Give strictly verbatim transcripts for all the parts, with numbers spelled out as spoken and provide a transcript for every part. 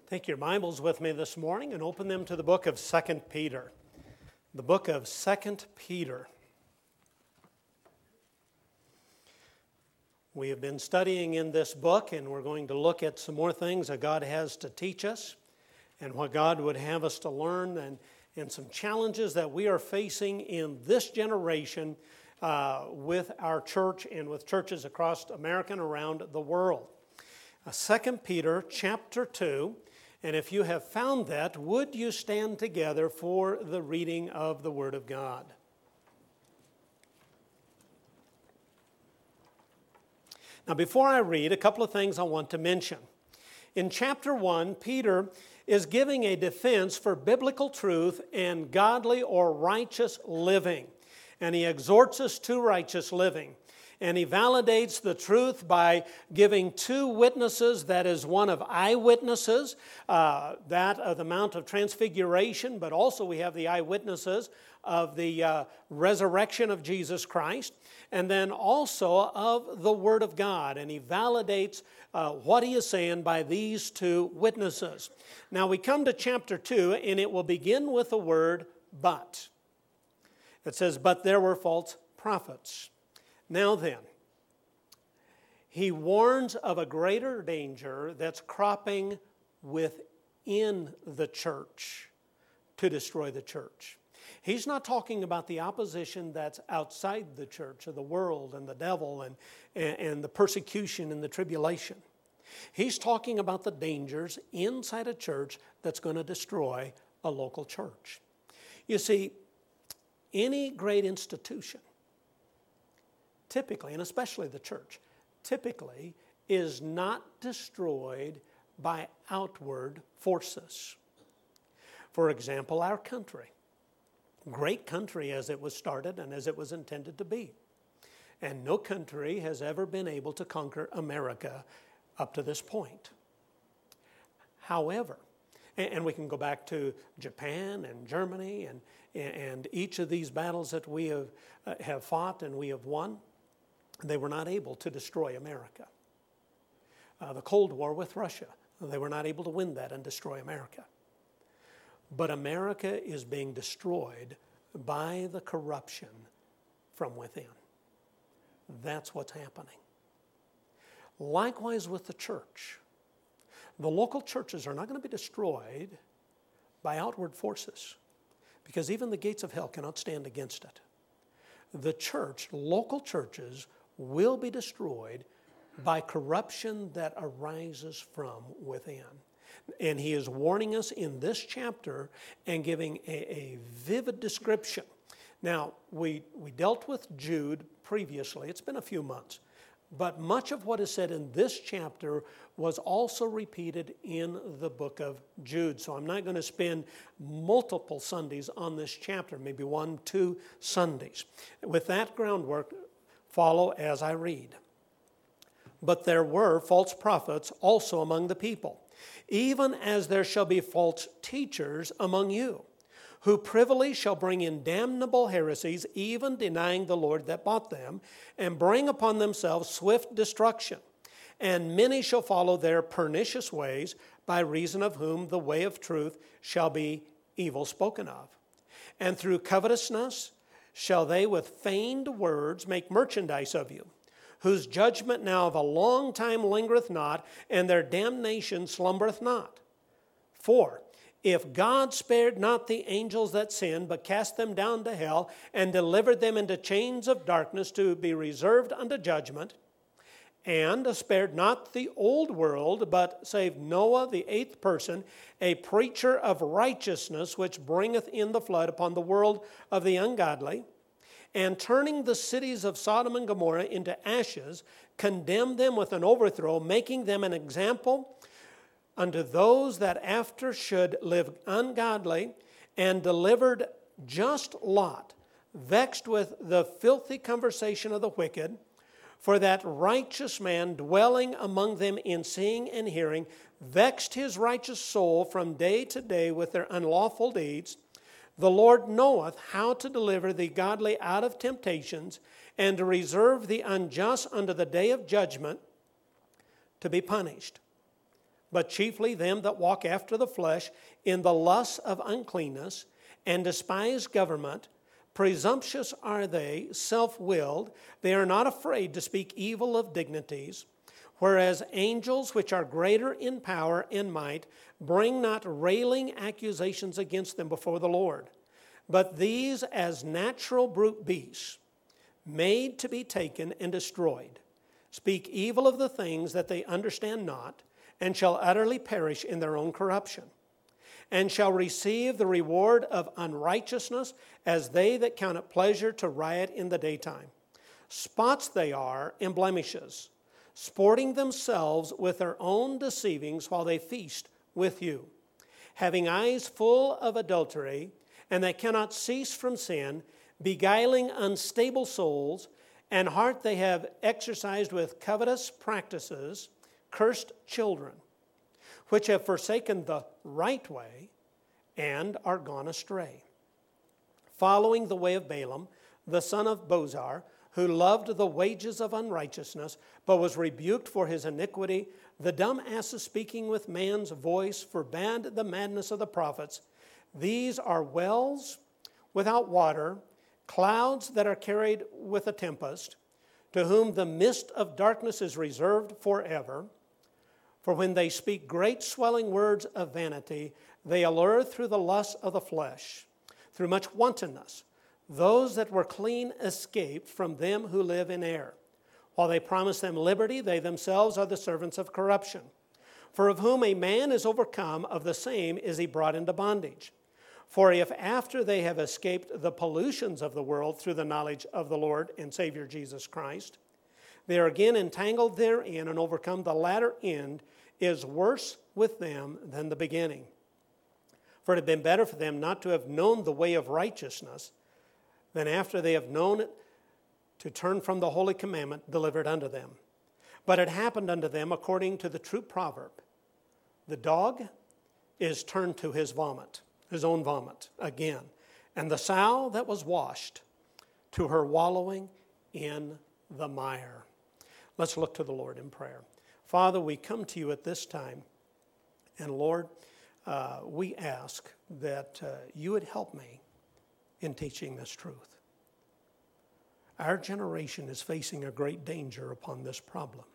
Take your Bibles with me this morning and open them to the book of Second Peter. The book of Second Peter. We have been studying in this book, and we're going to look at some more things that God has to teach us and what God would have us to learn, and, and some challenges that we are facing in this generation uh, with our church and with churches across America and around the world. Uh, Second Peter chapter two. And if you have found that, would you stand together for the reading of the Word of God? Now, before I read, a couple of things I want to mention. In chapter one, Peter is giving a defense for biblical truth and godly or righteous living. And he exhorts us to righteous living. And he validates the truth by giving two witnesses, that is one of eyewitnesses, uh, that of the Mount of Transfiguration, but also we have the eyewitnesses of the uh, resurrection of Jesus Christ, and then also of the Word of God. And he validates uh, what he is saying by these two witnesses. Now we come to chapter two, and it will begin with the word but. It says, but there were false prophets. Now then, he warns of a greater danger that's cropping within the church to destroy the church. He's not talking about the opposition that's outside the church, of the world and the devil and, and, and the persecution and the tribulation. He's talking about the dangers inside a church that's going to destroy a local church. You see, any great institution, typically, and especially the church, typically is not destroyed by outward forces. For example, our country. Great country as it was started and as it was intended to be. And no country has ever been able to conquer America up to this point. However, and we can go back to Japan and Germany and, and each of these battles that we have, uh, have fought and we have won, they were not able to destroy America. Uh, the Cold War with Russia, they were not able to win that and destroy America. But America is being destroyed by the corruption from within. That's what's happening. Likewise with the church. The local churches are not going to be destroyed by outward forces, because even the gates of hell cannot stand against it. The church, local churches, will be destroyed by corruption that arises from within. And he is warning us in this chapter and giving a, a vivid description. Now, we, we dealt with Jude previously. It's been a few months. But much of what is said in this chapter was also repeated in the book of Jude. So I'm not going to spend multiple Sundays on this chapter, maybe one, two Sundays. With that groundwork, follow as I read. But there were false prophets also among the people, even as there shall be false teachers among you, who privily shall bring in damnable heresies, even denying the Lord that bought them, and bring upon themselves swift destruction. And many shall follow their pernicious ways, by reason of whom the way of truth shall be evil spoken of. And through covetousness shall they with feigned words make merchandise of you, whose judgment now of a long time lingereth not, and their damnation slumbereth not. For if God spared not the angels that sinned, but cast them down to hell, and delivered them into chains of darkness to be reserved unto judgment, and spared not the old world, but saved Noah the eighth person, a preacher of righteousness, which bringeth in the flood upon the world of the ungodly, and turning the cities of Sodom and Gomorrah into ashes, condemned them with an overthrow, making them an example unto those that after should live ungodly, and delivered just Lot, vexed with the filthy conversation of the wicked, for that righteous man dwelling among them in seeing and hearing, vexed his righteous soul from day to day with their unlawful deeds. The Lord knoweth how to deliver the godly out of temptations, and to reserve the unjust unto the day of judgment, to be punished. but chiefly them that walk after the flesh in the lusts of uncleanness, and despise government. Presumptuous are they, self-willed. They are not afraid to speak evil of dignities. Whereas angels, which are greater in power and might, bring not railing accusations against them before the Lord. But these, as natural brute beasts, made to be taken and destroyed, speak evil of the things that they understand not, and shall utterly perish in their own corruption, and shall receive the reward of unrighteousness as they that count it pleasure to riot in the daytime. Spots they are and blemishes, sporting themselves with their own deceivings while they feast with you, having eyes full of adultery, and they cannot cease from sin, beguiling unstable souls, and heart they have exercised with covetous practices, cursed children, which have forsaken the right way and are gone astray, following the way of Balaam, the son of Bozar, who loved the wages of unrighteousness, but was rebuked for his iniquity. The dumb asses speaking with man's voice forbade the madness of the prophets. These are wells without water, clouds that are carried with a tempest, to whom the mist of darkness is reserved forever. For when they speak great swelling words of vanity, they allure through the lust of the flesh, through much wantonness. Those that were clean escaped from them who live in error. While they promise them liberty, they themselves are the servants of corruption. For of whom a man is overcome, of the same is he brought into bondage. For if after they have escaped the pollutions of the world through the knowledge of the Lord and Savior Jesus Christ, they are again entangled therein and overcome, the latter end is worse with them than the beginning. For it had been better for them not to have known the way of righteousness than after they have known it to turn from the holy commandment delivered unto them. But it happened unto them according to the true proverb, the dog is turned to his vomit, his own vomit again, and the sow that was washed to her wallowing in the mire. Let's look to the Lord in prayer. Father, we come to you at this time, and Lord, uh, we ask that uh, you would help me in teaching this truth. Our generation is facing a great danger upon this problem.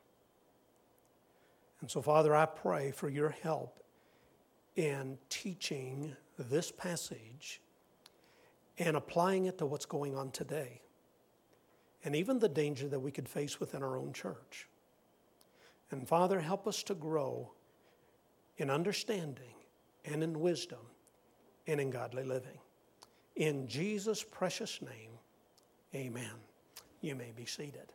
And so, Father, I pray for your help in teaching this passage and applying it to what's going on today, and even the danger that we could face within our own church. And Father, help us to grow in understanding and in wisdom and in godly living. In Jesus' precious name, amen. You may be seated.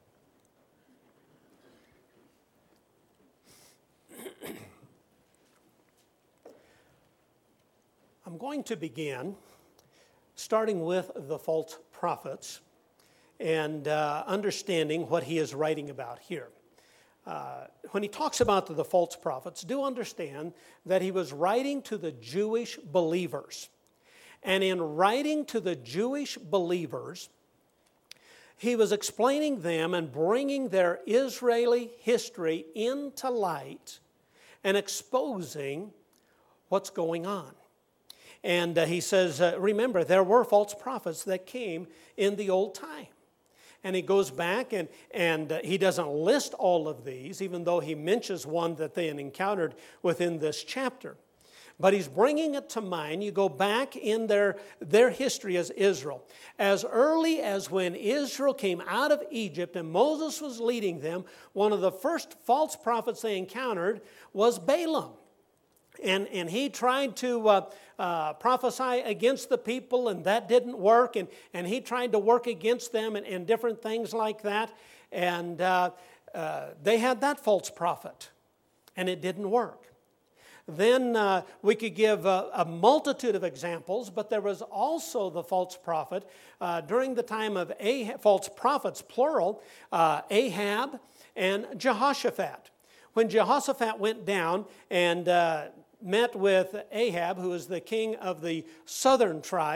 I'm going to begin starting with the false prophets and uh, understanding what he is writing about here. Uh, when he talks about the, the false prophets, do understand that he was writing to the Jewish believers. And in writing to the Jewish believers, he was explaining them and bringing their Israeli history into light and exposing what's going on. And uh, he says, uh, remember, there were false prophets that came in the old time. And he goes back and, and uh, he doesn't list all of these, even though he mentions one that they had encountered within this chapter. But he's bringing it to mind. You go back in their, their history as Israel. As early as when Israel came out of Egypt and Moses was leading them, one of the first false prophets they encountered was Balaam. And, and he tried to uh, uh, prophesy against the people, and that didn't work. And, and he tried to work against them and, and different things like that. And uh, uh, they had that false prophet, and it didn't work. Then uh, we could give a, a multitude of examples, but there was also the false prophet uh, during the time of Ahab, false prophets, plural, uh, Ahab and Jehoshaphat. When Jehoshaphat went down and uh, met with Ahab, who was the king of the southern tribes,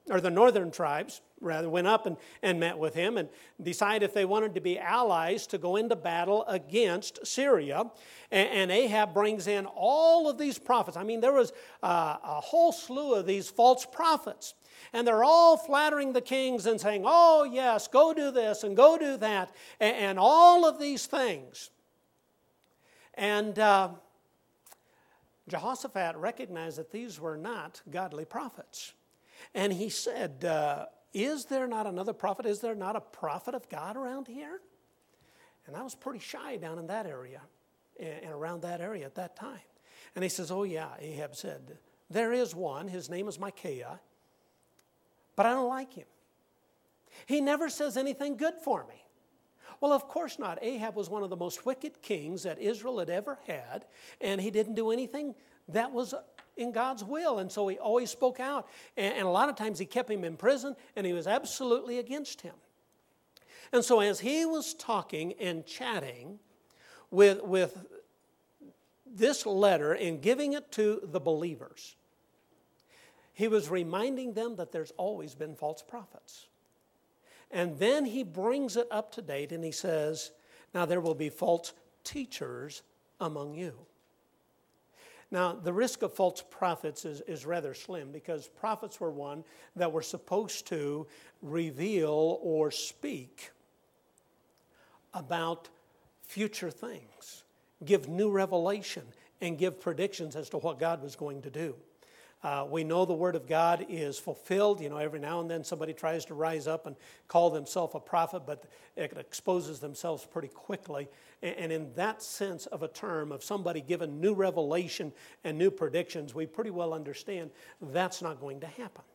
or the northern tribes, rather, went up and, and met with him and decided if they wanted to be allies to go into battle against Syria. And, and Ahab brings in all of these prophets. I mean, there was uh, a whole slew of these false prophets. And they're all flattering the kings and saying, oh, yes, go do this and go do that, and, and all of these things. And uh, Jehoshaphat recognized that these were not godly prophets. And he said, uh, is there not another prophet? Is there not a prophet of God around here? And I was pretty shy down in that area, and around that area at that time. And he says, oh, yeah, Ahab said, there is one. His name is Micaiah. But I don't like him. He never says anything good for me. Well, of course not. Ahab was one of the most wicked kings that Israel had ever had, and he didn't do anything that was in God's will, and so he always spoke out. And, and a lot of times he kept him in prison, and he was absolutely against him. And so as he was talking and chatting with, with this letter and giving it to the believers, he was reminding them that there's always been false prophets. And then he brings it up to date and he says, now there will be false teachers among you. Now, the risk of false prophets is, is rather slim, because prophets were one that were supposed to reveal or speak about future things, give new revelation, and give predictions as to what God was going to do. Uh, we know the Word of God is fulfilled. You know, every now and then somebody tries to rise up and call themselves a prophet, but it exposes themselves pretty quickly. And, and in that sense of a term, of somebody given new revelation and new predictions, we pretty well understand that's not going to happen.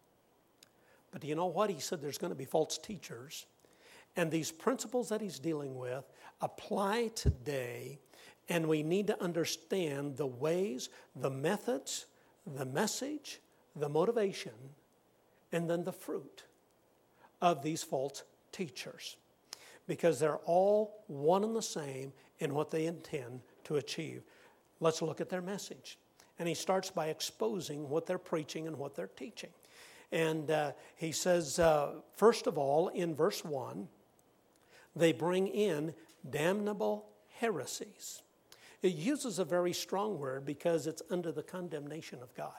But do you know what? He said there's going to be false teachers. And these principles that he's dealing with apply today, and we need to understand the ways, the methods, the message, the motivation, and then the fruit of these false teachers. Because they're all one and the same in what they intend to achieve. Let's look at their message. And he starts by exposing what they're preaching and what they're teaching. And uh, he says, uh, first of all, in verse one, they bring in damnable heresies. It uses a very strong word because it's under the condemnation of God.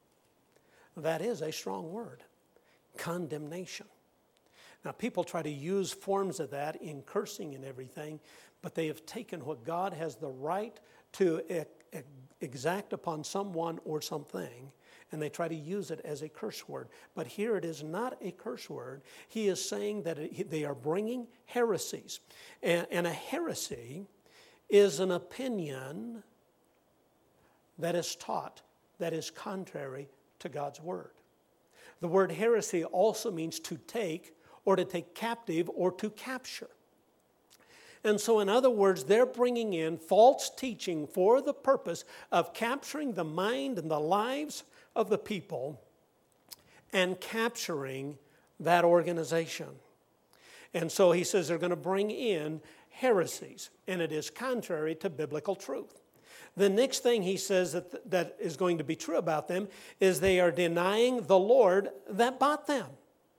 That is a strong word, condemnation. Now, people try to use forms of that in cursing and everything, but they have taken what God has the right to exact upon someone or something, and they try to use it as a curse word. But here it is not a curse word. He is saying that it, they are bringing heresies. And, and a heresy is an opinion that is taught that is contrary to God's word. The word heresy also means to take or to take captive or to capture. And so in other words, they're bringing in false teaching for the purpose of capturing the mind and the lives of the people and capturing that organization. And so he says they're going to bring in heresies, and it is contrary to biblical truth. The next thing he says that, that is going to be true about them is they are denying the Lord that bought them.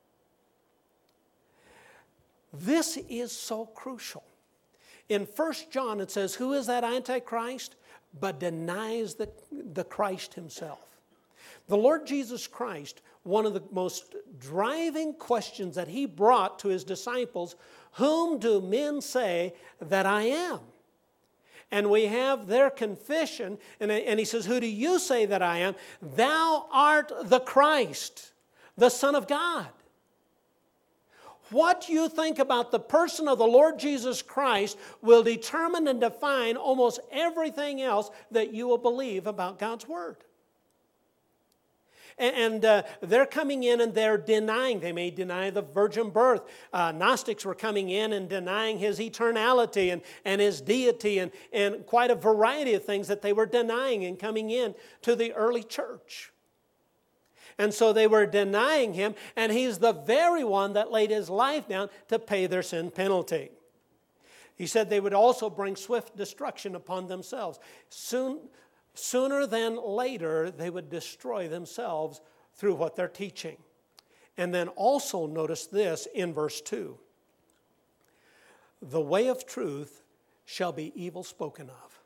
This is so crucial. In First John it says, who is that Antichrist? But denies the, the Christ himself. The Lord Jesus Christ, one of the most driving questions that he brought to his disciples, whom do men say that I am? And we have their confession, and, and he says, who do you say that I am? Thou art the Christ, the Son of God. What you think about the person of the Lord Jesus Christ will determine and define almost everything else that you will believe about God's Word. And uh, they're coming in and they're denying. They may deny the virgin birth. Uh, Gnostics were coming in and denying his eternality and, and his deity and, and quite a variety of things that they were denying and coming in to the early church. And so they were denying him, and he's the very one that laid his life down to pay their sin penalty. He said they would also bring swift destruction upon themselves. Soon, sooner than later, they would destroy themselves through what they're teaching. And then also notice this in verse two. The way of truth shall be evil spoken of.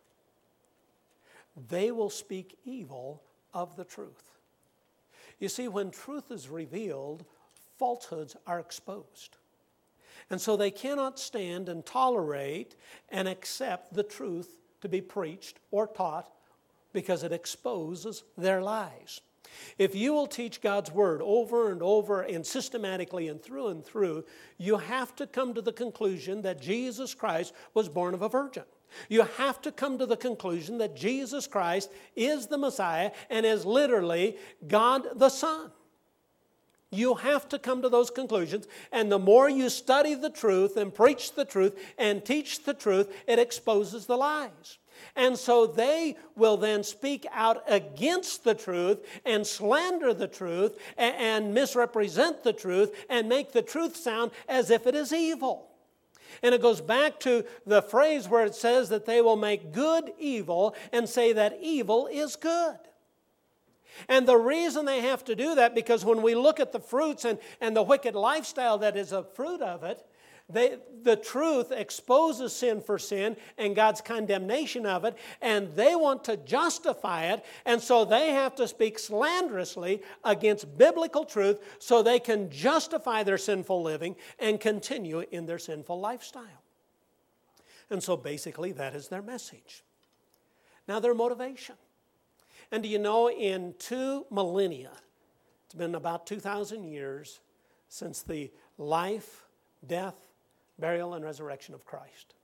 They will speak evil of the truth. You see, when truth is revealed, falsehoods are exposed. And so they cannot stand and tolerate and accept the truth to be preached or taught because it exposes their lies. If you will teach God's Word over and over and systematically and through and through, you have to come to the conclusion that Jesus Christ was born of a virgin. You have to come to the conclusion that Jesus Christ is the Messiah and is literally God the Son. You have to come to those conclusions, and the more you study the truth and preach the truth and teach the truth, it exposes the lies. And so they will then speak out against the truth and slander the truth and, and misrepresent the truth and make the truth sound as if it is evil. And it goes back to the phrase where it says that they will make good evil and say that evil is good. And the reason they have to do that, because when we look at the fruits and, and the wicked lifestyle that is a fruit of it, they, the truth exposes sin for sin and God's condemnation of it, and they want to justify it, and so they have to speak slanderously against biblical truth so they can justify their sinful living and continue in their sinful lifestyle. And so basically that is their message. Now their motivation. And do you know, in two millennia, it's been about two thousand years since the life, death, burial, and resurrection of Christ.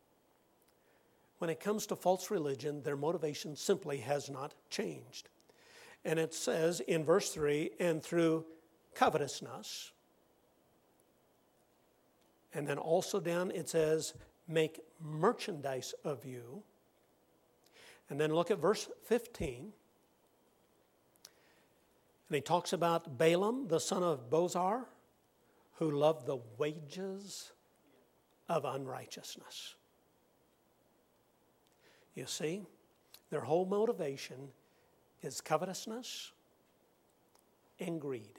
When it comes to false religion, their motivation simply has not changed. And it says in verse three, and through covetousness, and then also down it says, make merchandise of you. And then look at verse fifteen. And he talks about Balaam, the son of Bozar, who loved the wages of unrighteousness. You see, their whole motivation is covetousness and greed.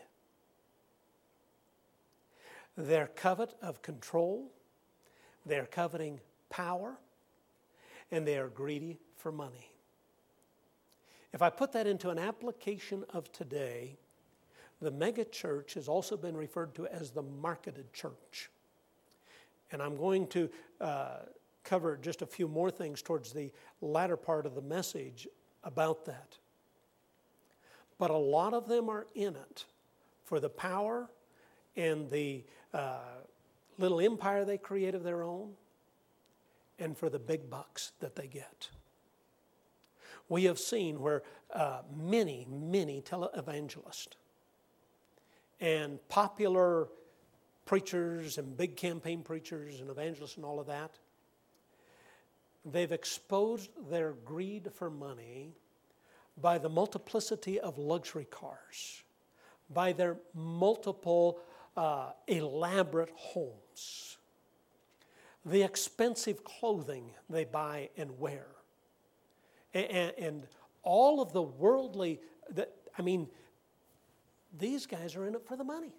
They're covet of control, they're coveting power, and they are greedy for money. If I put that into an application of today, the mega church has also been referred to as the marketed church. And I'm going to uh, cover just a few more things towards the latter part of the message about that. But a lot of them are in it for the power and the uh, little empire they create of their own, and for the big bucks that they get. We have seen where uh, many, many televangelists and popular preachers and big campaign preachers and evangelists and all of that, they've exposed their greed for money by the multiplicity of luxury cars, by their multiple uh, elaborate homes, the expensive clothing they buy and wear, and, and all of the worldly, that, I mean, these guys are in it for the money.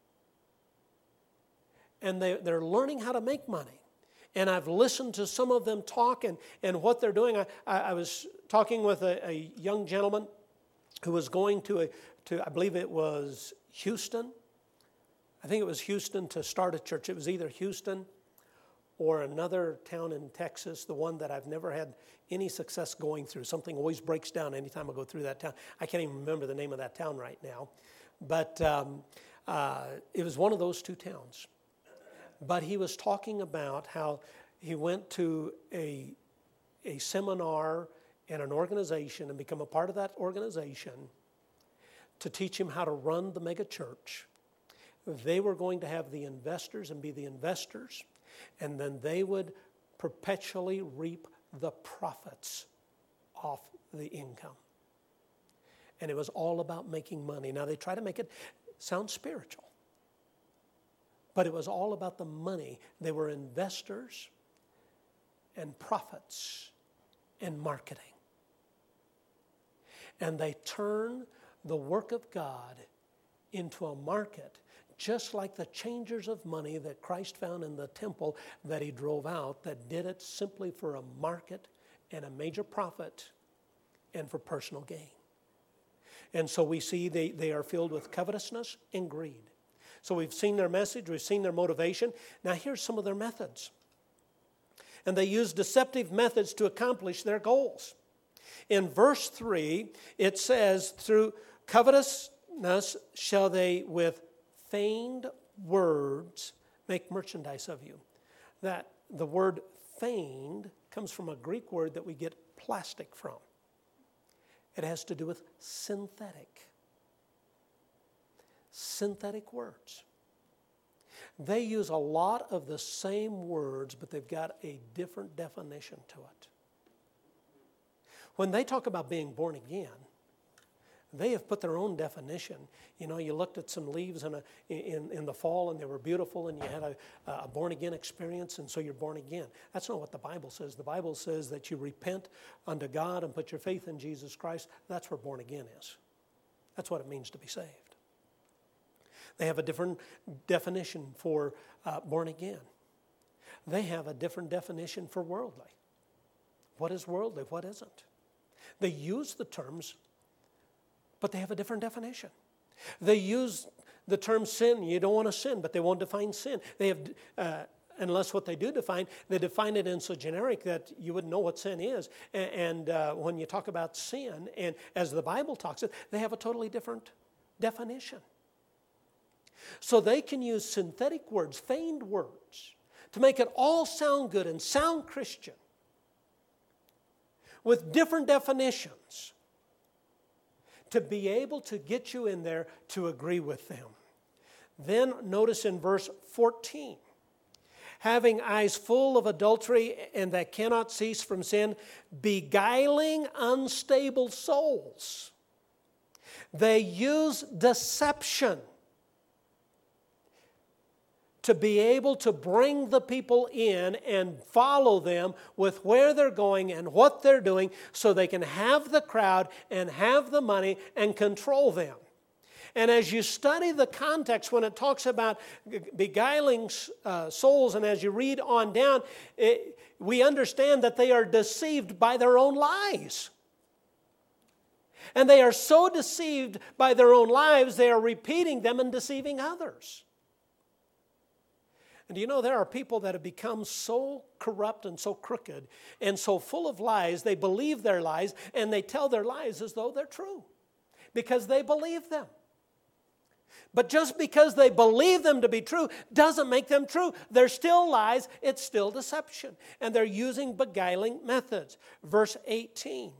And they, they're learning how to make money. And I've listened to some of them talk and, and what they're doing. I, I, I was talking with a, a young gentleman who was going to, a, to, I believe it was Houston. I think it was Houston to start a church. It was either Houston or another town in Texas, the one that I've never had any success going through. Something always breaks down anytime I go through that town. I can't even remember the name of that town right now. But um, uh, it was one of those two towns. But he was talking about how he went to a, a seminar in an organization and become a part of that organization to teach him how to run the mega church. They were going to have the investors and be the investors, and then they would perpetually reap the profits off the income. And it was all about making money. Now they try to make it sound spiritual, but it was all about the money. They were investors and prophets and marketing. And they turn the work of God into a market, just like the changers of money that Christ found in the temple that he drove out, that did it simply for a market and a major profit and for personal gain. And so we see they, they are filled with covetousness and greed. So we've seen their message, we've seen their motivation. Now here's some of their methods. And they use deceptive methods to accomplish their goals. In verse three, it says, through covetousness shall they with feigned words make merchandise of you. That the word feigned comes from a Greek word that we get plastic from. It has to do with synthetic. Synthetic words. They use a lot of the same words, but they've got a different definition to it. When they talk about being born again, they have put their own definition. You know, you looked at some leaves in, a, in, in the fall and they were beautiful and you had a, a born-again experience and so you're born again. That's not what the Bible says. The Bible says that you repent unto God and put your faith in Jesus Christ. That's where born again is. That's what it means to be saved. They have a different definition for uh, born again. They have a different definition for worldly. What is worldly? What isn't? They use the terms, but they have a different definition. They use the term sin. You don't want to sin, but they won't define sin. They have, uh, unless what they do define, they define it in so generic that you wouldn't know what sin is. And, and uh, when you talk about sin, and as the Bible talks it, they have a totally different definition. So they can use synthetic words, feigned words, to make it all sound good and sound Christian with different definitions to be able to get you in there to agree with them. Then notice in verse fourteen, having eyes full of adultery and that cannot cease from sin, beguiling unstable souls. They use deception to be able to bring the people in and follow them with where they're going and what they're doing so they can have the crowd and have the money and control them. And as you study the context when it talks about beguiling uh, souls, and as you read on down, it, we understand that they are deceived by their own lies. And they are so deceived by their own lives, they are repeating them and deceiving others. And do you know there are people that have become so corrupt and so crooked and so full of lies, they believe their lies and they tell their lies as though they're true because they believe them. But just because they believe them to be true doesn't make them true. They're still lies, it's still deception. And they're using beguiling methods. Verse eighteen.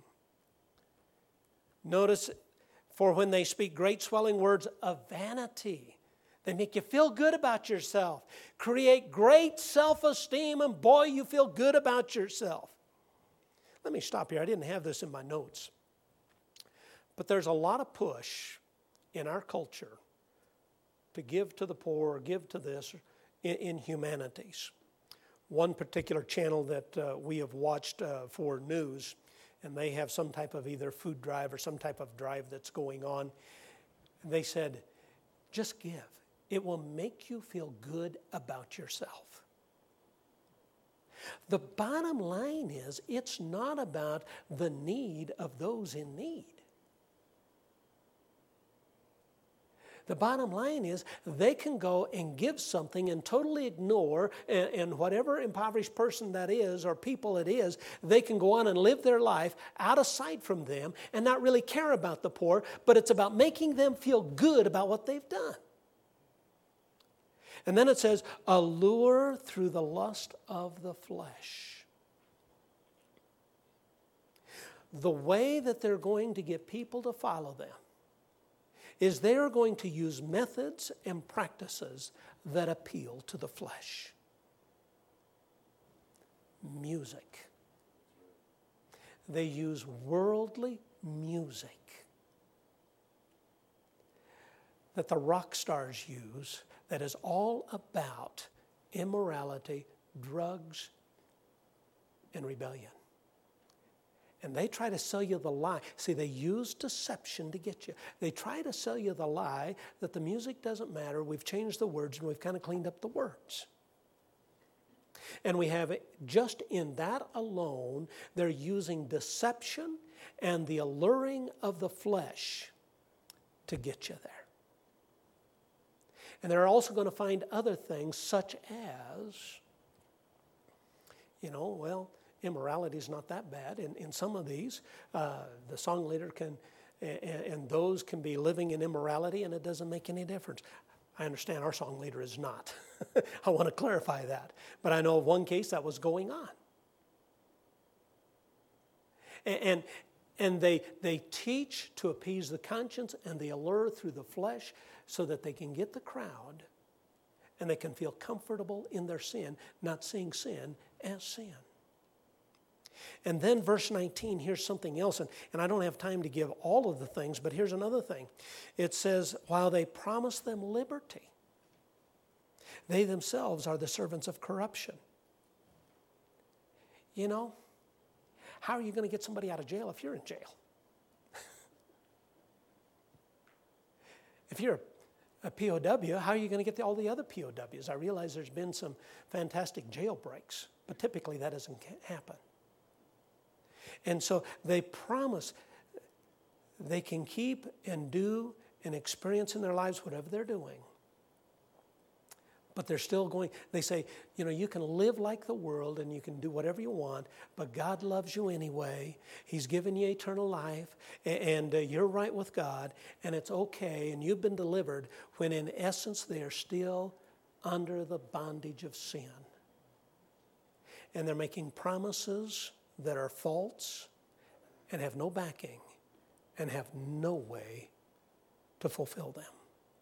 Notice, for when they speak great swelling words of vanity, they make you feel good about yourself. Create great self-esteem, and boy, you feel good about yourself. Let me stop here. I didn't have this in my notes. But there's a lot of push in our culture to give to the poor or give to this in, in humanities. One particular channel that uh, we have watched uh, for news, and they have some type of either food drive or some type of drive that's going on. And they said, just give. It will make you feel good about yourself. The bottom line is, it's not about the need of those in need. The bottom line is, they can go and give something and totally ignore, and, and whatever impoverished person that is or people it is, they can go on and live their life out of sight from them and not really care about the poor, but it's about making them feel good about what they've done. And then it says, allure through the lust of the flesh. The way that they're going to get people to follow them is they are going to use methods and practices that appeal to the flesh. Music. They use worldly music that the rock stars use that is all about immorality, drugs, and rebellion. And they try to sell you the lie. See, they use deception to get you. They try to sell you the lie that the music doesn't matter. We've changed the words and we've kind of cleaned up the words. And we have, just in that alone, they're using deception and the alluring of the flesh to get you there. And they're also going to find other things such as, you know, well, immorality is not that bad. In, in some of these, uh, the song leader can, and, and those can be living in immorality and it doesn't make any difference. I understand our song leader is not. I want to clarify that. But I know of one case that was going on. And, and, and they, they teach to appease the conscience and they allure through the flesh so that they can get the crowd and they can feel comfortable in their sin, not seeing sin as sin. And then verse nineteen, here's something else, and, and I don't have time to give all of the things, but here's another thing. It says, while they promise them liberty, they themselves are the servants of corruption. You know, how are you going to get somebody out of jail if you're in jail? If you're a P O W, how are you going to get the, all the other P O Ws? I realize there's been some fantastic jailbreaks, but typically that doesn't happen. And so they promise they can keep and do and experience in their lives whatever they're doing. But they're still going, they say, you know, you can live like the world and you can do whatever you want, but God loves you anyway. He's given you eternal life and uh, you're right with God and it's okay and you've been delivered, when in essence they are still under the bondage of sin. And they're making promises that are false and have no backing and have no way to fulfill them.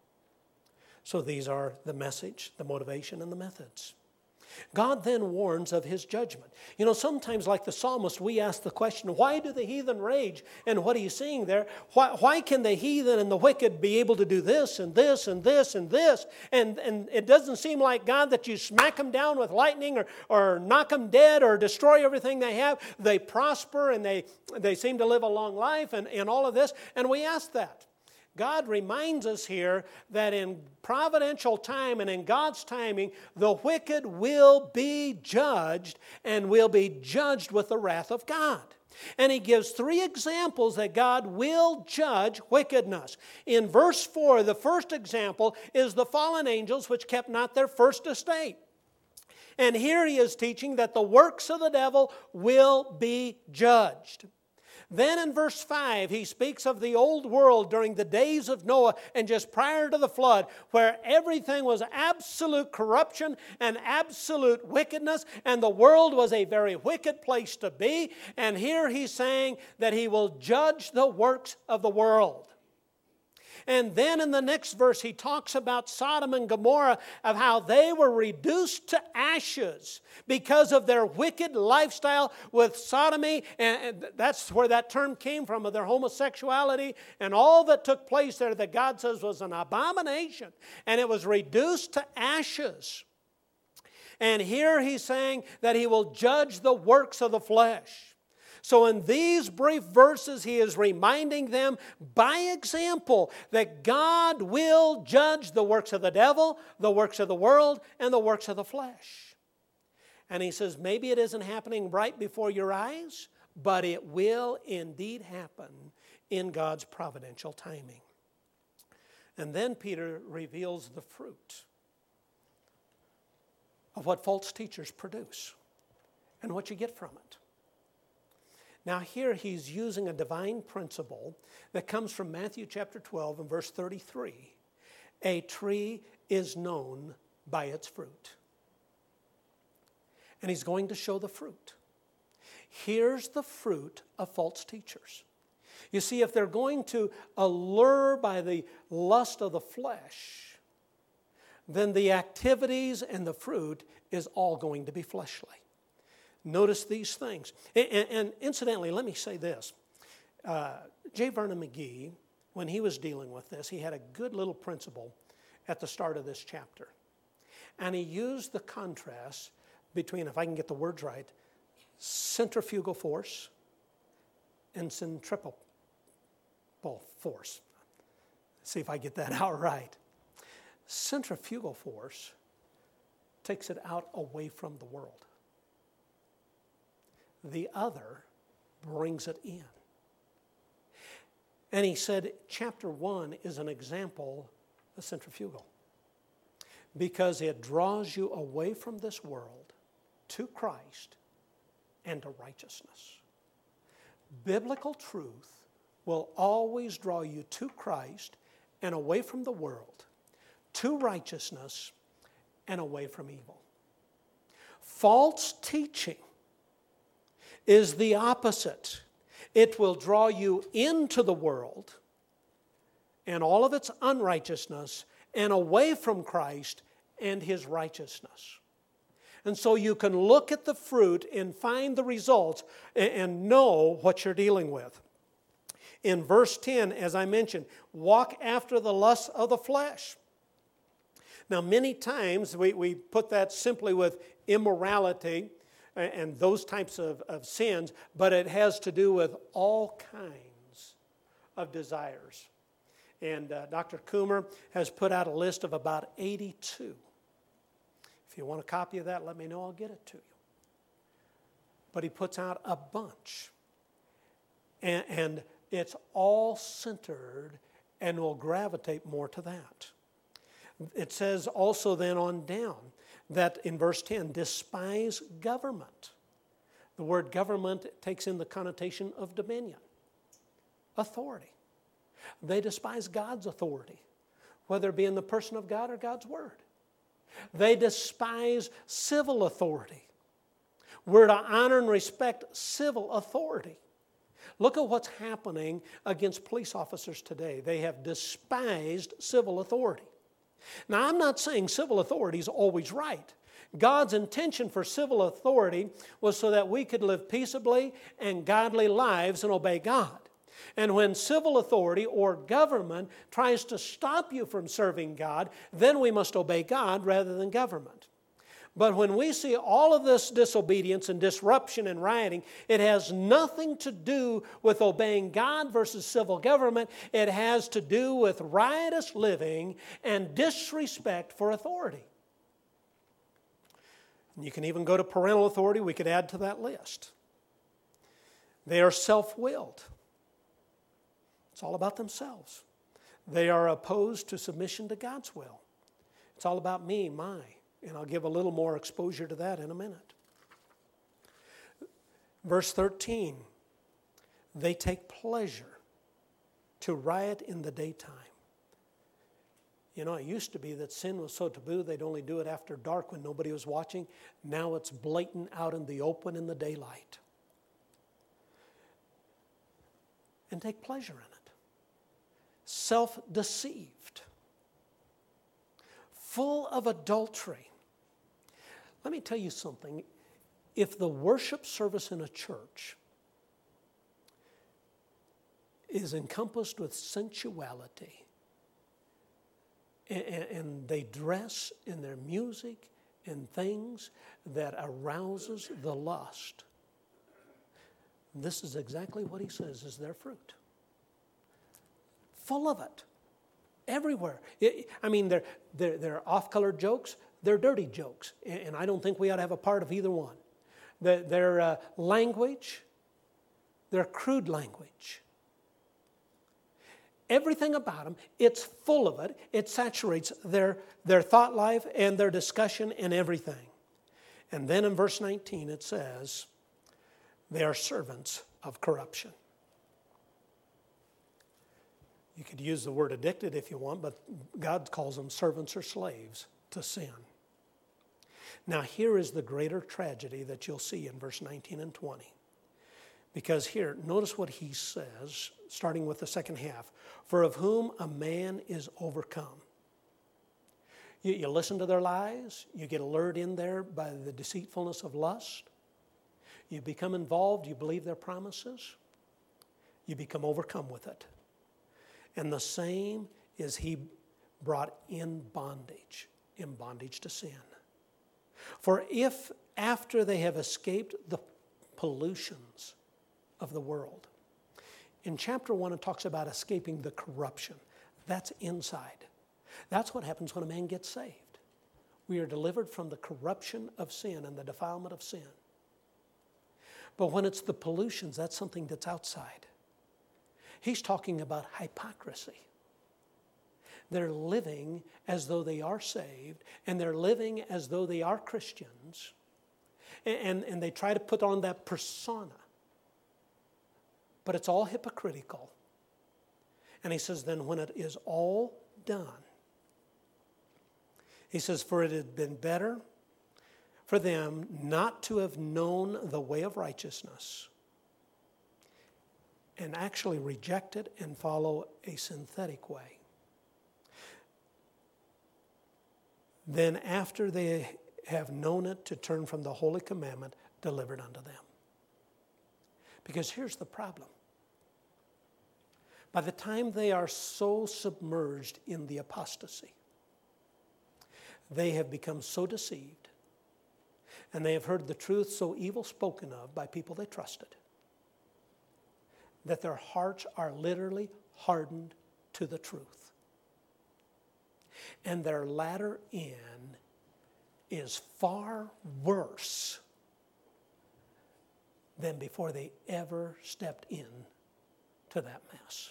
So these are the message, the motivation, and the methods. God then warns of his judgment. You know, sometimes like the psalmist, we ask the question, why do the heathen rage? And what are you seeing there? Why, why can the heathen and the wicked be able to do this and this and this and this? And, and it doesn't seem like, God, that you smack them down with lightning or, or knock them dead or destroy everything they have. They prosper and they, they seem to live a long life and, and all of this. And we ask that. God reminds us here that in providential time and in God's timing, the wicked will be judged and will be judged with the wrath of God. And he gives three examples that God will judge wickedness. In verse four, the first example is the fallen angels which kept not their first estate. And here he is teaching that the works of the devil will be judged. Then in verse five, he speaks of the old world during the days of Noah and just prior to the flood, where everything was absolute corruption and absolute wickedness, and the world was a very wicked place to be. And here he's saying that he will judge the works of the world. And then in the next verse, he talks about Sodom and Gomorrah, of how they were reduced to ashes because of their wicked lifestyle with sodomy. And that's where that term came from, of their homosexuality and all that took place there that God says was an abomination. And it was reduced to ashes. And here he's saying that he will judge the works of the flesh. So in these brief verses, he is reminding them by example that God will judge the works of the devil, the works of the world, and the works of the flesh. And he says, maybe it isn't happening right before your eyes, but it will indeed happen in God's providential timing. And then Peter reveals the fruit of what false teachers produce and what you get from it. Now here he's using a divine principle that comes from Matthew chapter twelve and verse thirty-three. A tree is known by its fruit. And he's going to show the fruit. Here's the fruit of false teachers. You see, if they're going to allure by the lust of the flesh, then the activities and the fruit is all going to be fleshly. Notice these things. And, and, and incidentally, let me say this. Uh, J. Vernon McGee, when he was dealing with this, he had a good little principle at the start of this chapter. And he used the contrast between, if I can get the words right, centrifugal force and centripetal force. See if I get that out right. Centrifugal force takes it out away from the world. The other brings it in. And he said chapter one is an example of centrifugal, because it draws you away from this world to Christ and to righteousness. Biblical truth will always draw you to Christ and away from the world, to righteousness and away from evil. False teaching is the opposite. It will draw you into the world and all of its unrighteousness and away from Christ and His righteousness. And so you can look at the fruit and find the results and know what you're dealing with. In verse ten, as I mentioned, walk after the lusts of the flesh. Now, many times we, we put that simply with immorality and those types of, of sins, but it has to do with all kinds of desires. And uh, Doctor Coomer has put out a list of about eighty-two. If you want a copy of that, let me know, I'll get it to you. But he puts out a bunch. And, and it's all centered and will gravitate more to that. It says also then on down that in verse ten, despise government. The word government takes in the connotation of dominion, authority. They despise God's authority, whether it be in the person of God or God's Word. They despise civil authority. We're to honor and respect civil authority. Look at what's happening against police officers today. They have despised civil authority. Now, I'm not saying civil authority is always right. God's intention for civil authority was so that we could live peaceably and godly lives and obey God. And when civil authority or government tries to stop you from serving God, then we must obey God rather than government. But when we see all of this disobedience and disruption and rioting, it has nothing to do with obeying God versus civil government. It has to do with riotous living and disrespect for authority. And you can even go to parental authority. We could add to that list. They are self-willed. It's all about themselves. They are opposed to submission to God's will. It's all about me, my. And I'll give a little more exposure to that in a minute. Verse thirteen, they take pleasure to riot in the daytime. You know, it used to be that sin was so taboo they'd only do it after dark when nobody was watching. Now it's blatant out in the open in the daylight. And take pleasure in it. Self-deceived. Full of adultery. Let me tell you something. If the worship service in a church is encompassed with sensuality, and, and they dress in their music and things that arouses the lust, this is exactly what he says is their fruit. Full of it. Everywhere. I mean, they're, they're, they're off-color jokes. They're dirty jokes. And I don't think we ought to have a part of either one. Their, their uh, language, their crude language. Everything about them, it's full of it. It saturates their, their thought life and their discussion and everything. And then in verse nineteen it says, they are servants of corruption. You could use the word addicted if you want, but God calls them servants or slaves to sin. Now here is the greater tragedy that you'll see in verse nineteen and twenty. Because here, notice what he says, starting with the second half. For of whom a man is overcome. You, you listen to their lies. You get lured in there by the deceitfulness of lust. You become involved. You believe their promises. You become overcome with it. And the same is he brought in bondage, in bondage to sin. For if after they have escaped the pollutions of the world, In chapter one, it talks about escaping the corruption. That's inside. That's what happens when a man gets saved. We are delivered from the corruption of sin and the defilement of sin. But when it's the pollutions, that's something that's outside. He's talking about hypocrisy. They're living as though they are saved, and they're living as though they are Christians, and, and, and they try to put on that persona. But it's all hypocritical. And he says, then when it is all done, he says, for it had been better for them not to have known the way of righteousness and actually reject it and follow a synthetic way. Then after they have known it, to turn from the holy commandment delivered unto them. Because here's the problem. By the time they are so submerged in the apostasy, they have become so deceived, and they have heard the truth so evil spoken of by people they trusted, that their hearts are literally hardened to the truth. And their latter end is far worse than before they ever stepped in to that mess.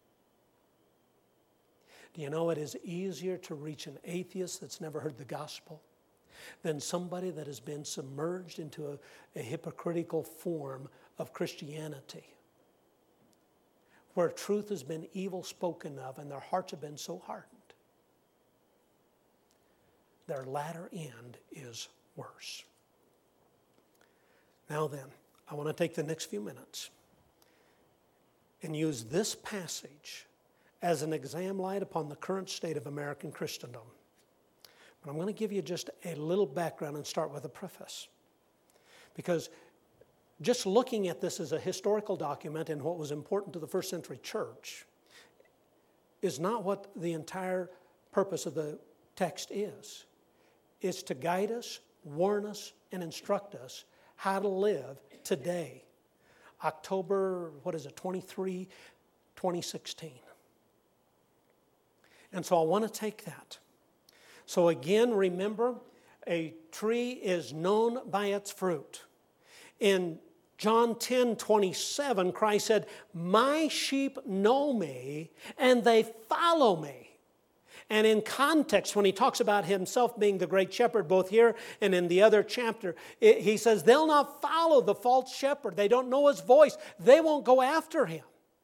Do you know it is easier to reach an atheist that's never heard the gospel than somebody that has been submerged into a, a hypocritical form of Christianity, where truth has been evil spoken of and their hearts have been so hardened? Their latter end is worse. Now then, I want to take the next few minutes and use this passage as an exam light upon the current state of American Christendom. But I'm going to give you just a little background and start with a preface. Because just looking at this as a historical document and what was important to the first century church is not what the entire purpose of the text is. It's to guide us, warn us, and instruct us how to live today. October, what is it, twenty-three, twenty sixteen. And so I want to take that. So again, remember, a tree is known by its fruit. In John ten twenty-seven, Christ said, my sheep know me, and they follow me. And in context, when he talks about himself being the great shepherd, both here and in the other chapter, it, he says, they'll not follow the false shepherd. They don't know his voice. They won't go after him.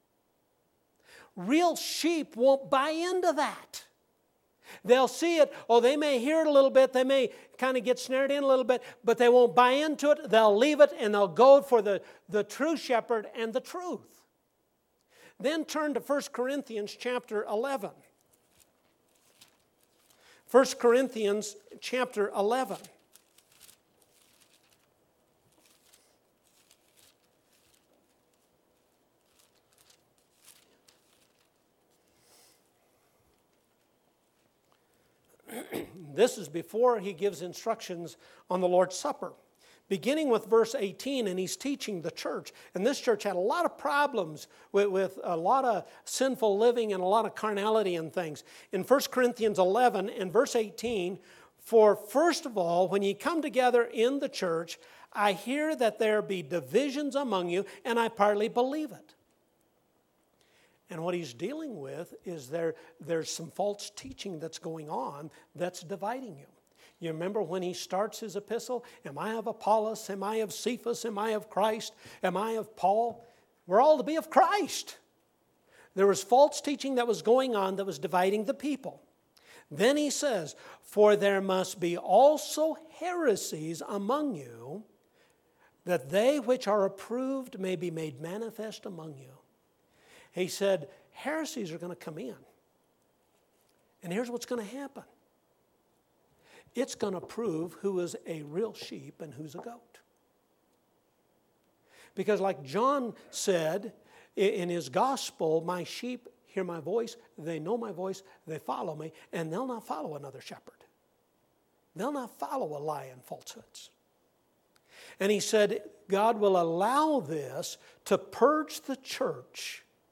Real sheep won't buy into that. They'll see it, oh, they may hear it a little bit, they may kind of get snared in a little bit, but they won't buy into it. They'll leave it and they'll go for the, the true shepherd and the truth. Then turn to First Corinthians chapter eleven. First Corinthians chapter eleven. This is before he gives instructions on the Lord's Supper. Beginning with verse eighteen, and he's teaching the church. And this church had a lot of problems with, with a lot of sinful living and a lot of carnality and things. In First Corinthians eleven and verse eighteen, for first of all, when ye come together in the church, I hear that there be divisions among you, and I partly believe it. And what he's dealing with is there, there's some false teaching that's going on that's dividing you. You remember when he starts his epistle, am I of Apollos, am I of Cephas, am I of Christ, am I of Paul? We're all to be of Christ. There was false teaching that was going on that was dividing the people. Then he says, for there must be also heresies among you, that they which are approved may be made manifest among you. He said, heresies are going to come in. And here's what's going to happen. It's going to prove who is a real sheep and who's a goat. Because like John said in his gospel, my sheep hear my voice, they know my voice, they follow me, and they'll not follow another shepherd. They'll not follow a lie and falsehoods. And he said, God will allow this to purge the church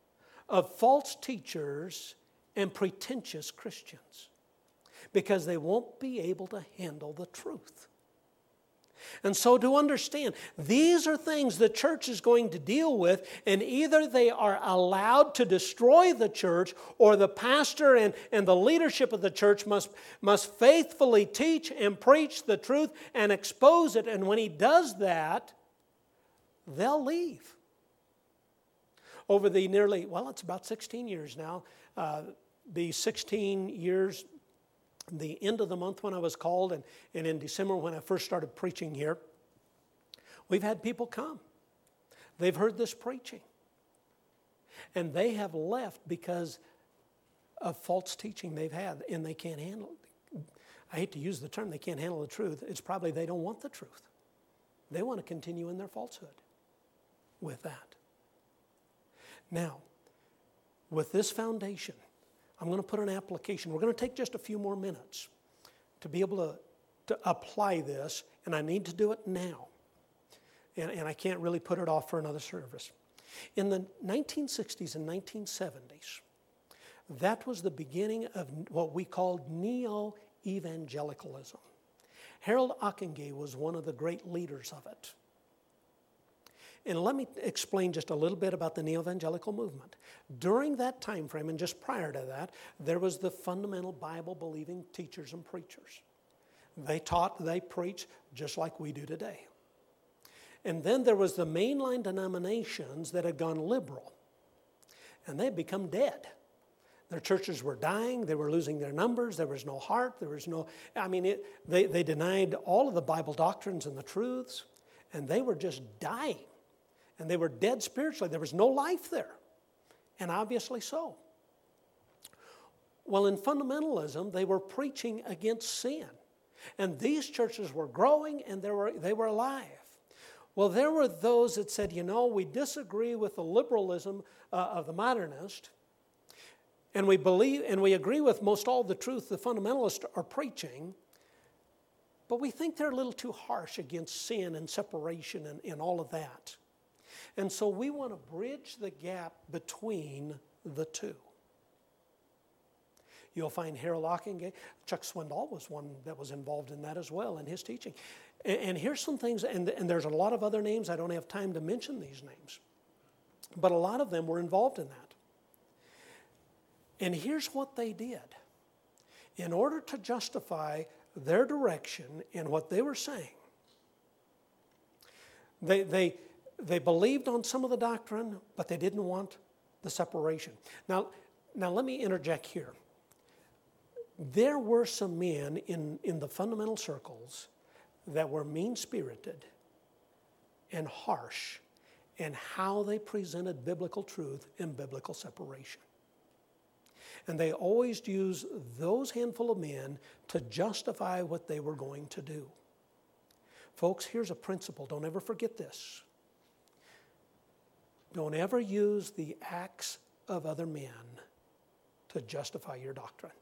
of false teachers and pretentious Christians because they won't be able to handle the truth. And so to understand, these are things the church is going to deal with, and either they are allowed to destroy the church, or the pastor and, and the leadership of the church must, must faithfully teach and preach the truth and expose it. And when he does that, they'll leave. Over the nearly, well, it's about sixteen years now, uh, the sixteen years, the end of the month when I was called, and, and in December when I first started preaching here, we've had people come. They've heard this preaching. And they have left because of false teaching they've had, and they can't handle it. I hate to use the term, they can't handle the truth. It's probably they don't want the truth. They want to continue in their falsehood with that. Now, with this foundation, I'm going to put an application. We're going to take just a few more minutes to be able to, to apply this, and I need to do it now. And, and I can't really put it off for another service. In the nineteen sixties and nineteen seventies, that was the beginning of what we called neo-evangelicalism. Harold Ockenga was one of the great leaders of it. And let me explain just a little bit about the neo-evangelical movement. During that time frame, and just prior to that, there was the fundamental Bible-believing teachers and preachers. They taught, they preached, just like we do today. And then there was the mainline denominations that had gone liberal, and they had become dead. Their churches were dying, they were losing their numbers, there was no heart, there was no, I mean, it, they, they denied all of the Bible doctrines and the truths, and they were just dying. And they were dead spiritually. There was no life there. And obviously so. Well, in fundamentalism, they were preaching against sin. And these churches were growing and they were, they were alive. Well, there were those that said, you know, we disagree with the liberalism uh, of the modernist. And we believe, and we agree with most all the truth the fundamentalists are preaching. But we think they're a little too harsh against sin and separation and, and all of that. And so we want to bridge the gap between the two. You'll find Harold Ockenga, Chuck Swindoll was one that was involved in that as well in his teaching. And, and here's some things, and, and there's a lot of other names. I don't have time to mention these names. But a lot of them were involved in that. And here's what they did. In order to justify their direction in what they were saying, they they They believed on some of the doctrine, but they didn't want the separation. Now, now let me interject here. There were some men in, in the fundamental circles that were mean-spirited and harsh in how they presented biblical truth and biblical separation. And they always used those handful of men to justify what they were going to do. Folks, here's a principle. Don't ever forget this. Don't ever use the acts of other men to justify your doctrine.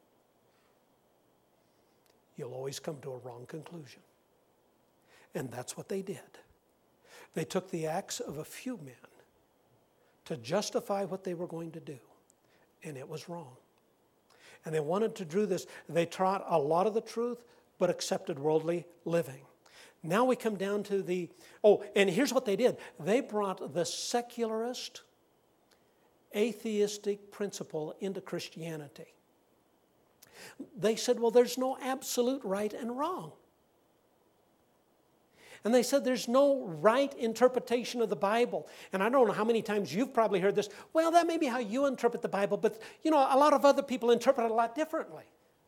You'll always come to a wrong conclusion. And that's what they did. They took the acts of a few men to justify what they were going to do. And it was wrong. And they wanted to do this. They taught a lot of the truth, but accepted worldly living. Now we come down to the, oh, and here's what they did. They brought the secularist, atheistic principle into Christianity. They said, well, there's no absolute right and wrong. And they said there's no right interpretation of the Bible. And I don't know how many times you've probably heard this. Well, that may be how you interpret the Bible, but, you know, a lot of other people interpret it a lot differently.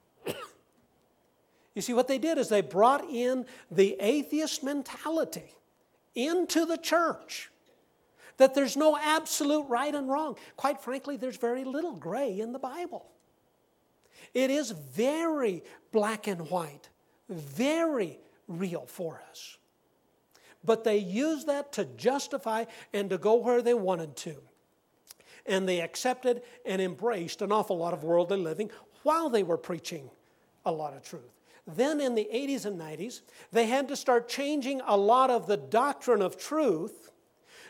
You see, what they did is they brought in the atheist mentality into the church, that there's no absolute right and wrong. Quite frankly, there's very little gray in the Bible. It is very black and white, very real for us. But they used that to justify and to go where they wanted to. And they accepted and embraced an awful lot of worldly living while they were preaching a lot of truth. Then in the eighties and nineties, they had to start changing a lot of the doctrine of truth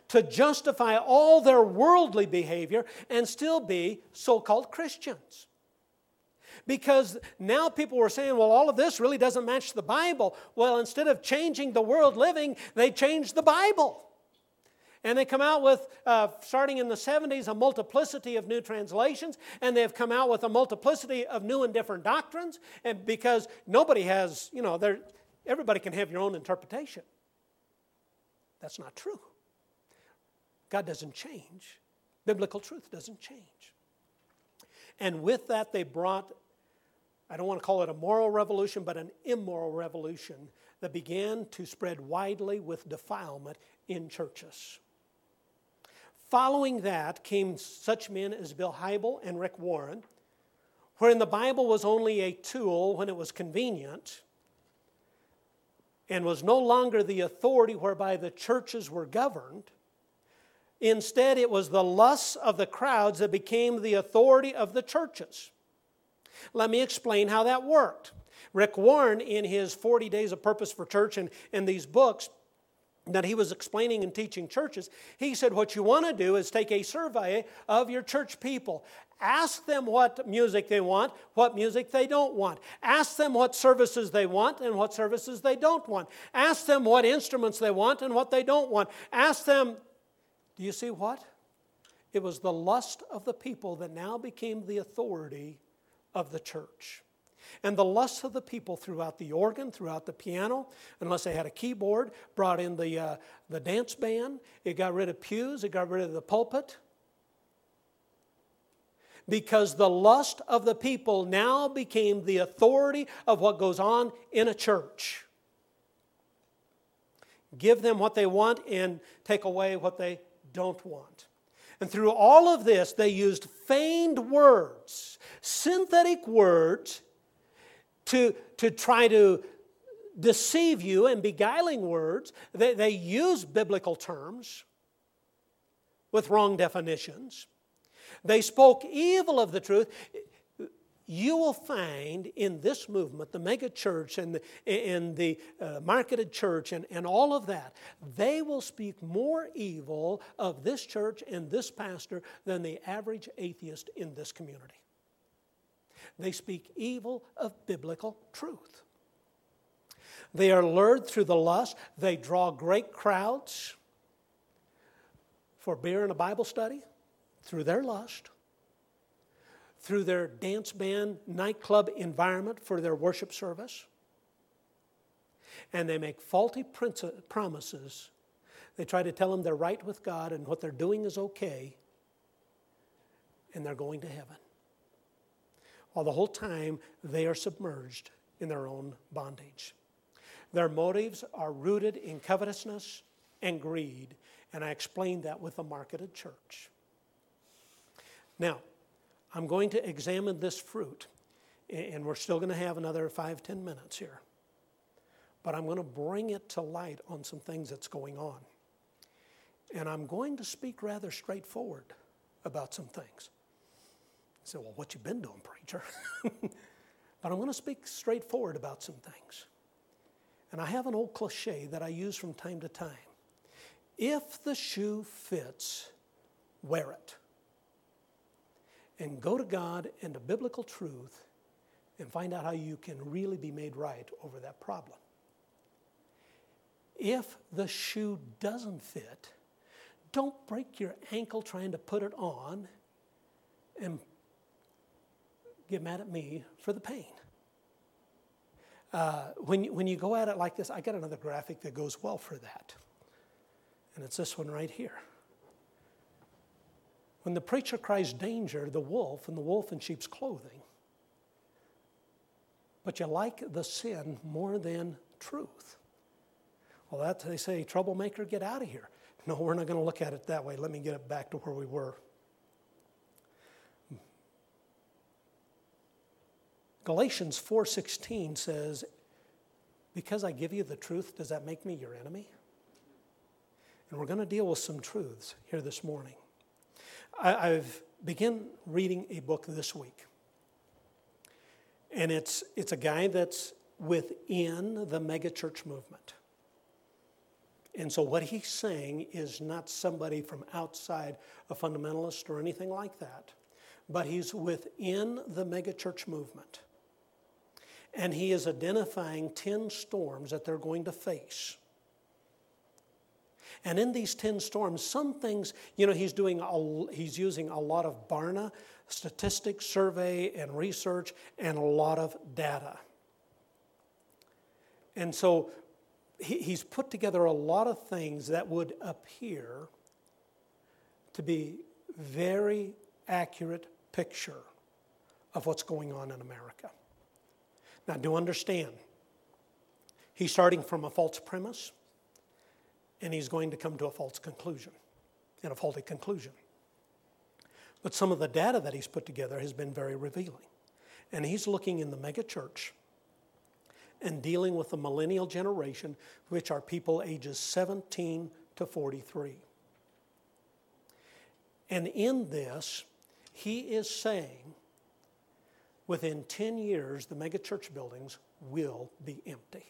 to justify all their worldly behavior and still be so-called Christians. Because now people were saying, well, all of this really doesn't match the Bible. Well, instead of changing the world living, they changed the Bible. And they come out with, uh, starting in the seventies, a multiplicity of new translations. And they've come out with a multiplicity of new and different doctrines. And because nobody has, you know, everybody can have your own interpretation. That's not true. God doesn't change. Biblical truth doesn't change. And with that, they brought, I don't want to call it a moral revolution, but an immoral revolution that began to spread widely with defilement in churches. Following that came such men as Bill Hybel and Rick Warren, wherein the Bible was only a tool when it was convenient and was no longer the authority whereby the churches were governed. Instead, it was the lusts of the crowds that became the authority of the churches. Let me explain how that worked. Rick Warren, in his forty Days of Purpose for Church and in these books that he was explaining and teaching churches, he said what you want to do is take a survey of your church people. Ask them what music they want, what music they don't want. Ask them what services they want and what services they don't want. Ask them what instruments they want and what they don't want. Ask them, do you see what? It was the lust of the people that now became the authority of the church. And the lust of the people throughout the organ, throughout the piano, unless they had a keyboard, brought in the, uh, the dance band. It got rid of pews. It got rid of the pulpit. Because the lust of the people now became the authority of what goes on in a church. Give them what they want and take away what they don't want. And through all of this, they used feigned words, synthetic words, to, to try to deceive you, and beguiling words. They, they use biblical terms with wrong definitions. They spoke evil of the truth. You will find in this movement, the mega church and the, and the uh, marketed church and, and all of that, they will speak more evil of this church and this pastor than the average atheist in this community. They speak evil of biblical truth. They are lured through the lust. They draw great crowds for beer and a Bible study through their lust, through their dance band, nightclub environment for their worship service. And they make faulty promises. They try to tell them they're right with God and what they're doing is okay, and they're going to heaven. While the whole time they are submerged in their own bondage. Their motives are rooted in covetousness and greed, and I explained that with the marketed church. Now, I'm going to examine this fruit, and we're still going to have another five, ten minutes here. But I'm going to bring it to light on some things that's going on. And I'm going to speak rather straightforward about some things. You say, well, what you been doing, preacher? But I'm going to speak straightforward about some things. And I have an old cliche that I use from time to time. If the shoe fits, wear it. And go to God and to biblical truth and find out how you can really be made right over that problem. If the shoe doesn't fit, don't break your ankle trying to put it on and get mad at me for the pain. Uh, when, when you go at it like this, I got another graphic that goes well for that. And it's this one right here. When the preacher cries danger, the wolf, and the wolf in sheep's clothing, but you like the sin more than truth. Well, that they say, troublemaker, get out of here. No, we're not going to look at it that way. Let me get it back to where we were. Galatians four sixteen says, because I give you the truth, does that make me your enemy? And we're going to deal with some truths here this morning. I, I've begun reading a book this week. And it's, it's a guy that's within the megachurch movement. And so what he's saying is not somebody from outside, a fundamentalist or anything like that, but he's within the megachurch movement. And he is identifying ten storms that they're going to face. And in these ten storms, some things, you know, he's doing, a, he's using a lot of Barna, statistics, survey, and research, and a lot of data. And so he, he's put together a lot of things that would appear to be very accurate picture of what's going on in America. Now, do understand, he's starting from a false premise, and he's going to come to a false conclusion, and a faulty conclusion. But some of the data that he's put together has been very revealing. And he's looking in the megachurch and dealing with the millennial generation, which are people ages seventeen to forty-three. And in this, he is saying, within ten years, the megachurch buildings will be empty.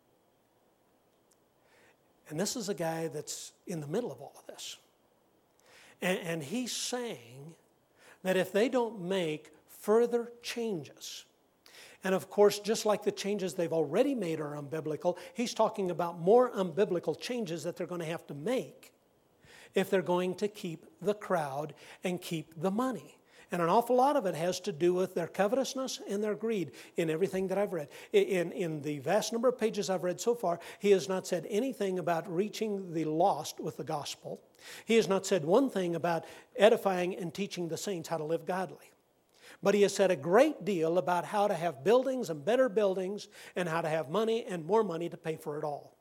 And this is a guy that's in the middle of all of this. And, and he's saying that if they don't make further changes, and of course, just like the changes they've already made are unbiblical, he's talking about more unbiblical changes that they're going to have to make if they're going to keep the crowd and keep the money. And an awful lot of it has to do with their covetousness and their greed in everything that I've read. In, in the vast number of pages I've read so far, he has not said anything about reaching the lost with the gospel. He has not said one thing about edifying and teaching the saints how to live godly. But he has said a great deal about how to have buildings and better buildings and how to have money and more money to pay for it all.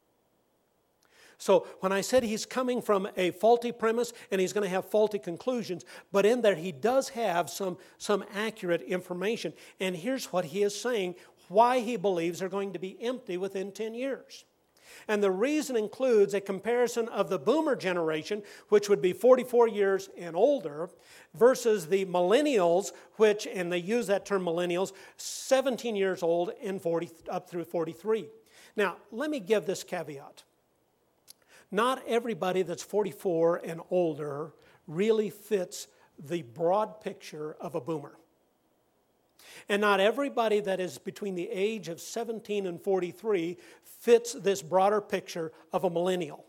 So when I said he's coming from a faulty premise and he's going to have faulty conclusions, but in there he does have some, some accurate information. And here's what he is saying, why he believes they're going to be empty within ten years. And the reason includes a comparison of the boomer generation, which would be forty-four years and older, versus the millennials, which, and they use that term millennials, seventeen years old and forty up through forty-three. Now, let me give this caveat. Not everybody that's forty-four and older really fits the broad picture of a boomer. And not everybody that is between the age of seventeen and forty-three fits this broader picture of a millennial.